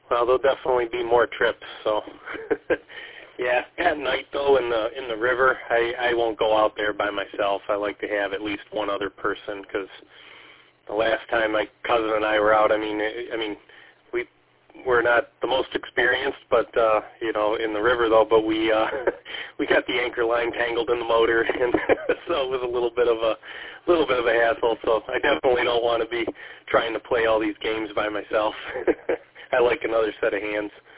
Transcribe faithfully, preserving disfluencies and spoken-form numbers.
Well, there'll definitely be more trips. So, yeah. At night though, in the in the river, I I won't go out there by myself. I like to have at least one other person because the last time my cousin and I were out, I mean, I mean, we we're not the most experienced, but uh, you know, in the river though. But we uh, we got the anchor line tangled in the motor, and so it was a little bit of a little bit of a hassle. So I definitely don't want to be trying to play all these games by myself. I like another set of hands.